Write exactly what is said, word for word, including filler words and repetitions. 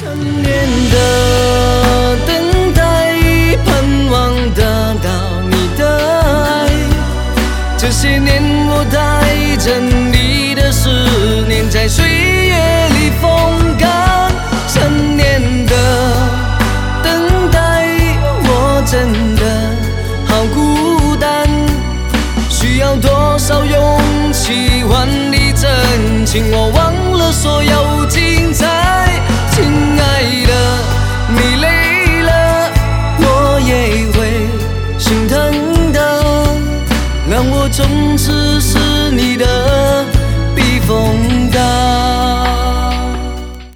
成年的等待，盼望得到你的爱。这些年我带着你的思念，在岁月里风干。成年的等待，我真的好孤单。需要多少勇气换你真情？我忘了所有。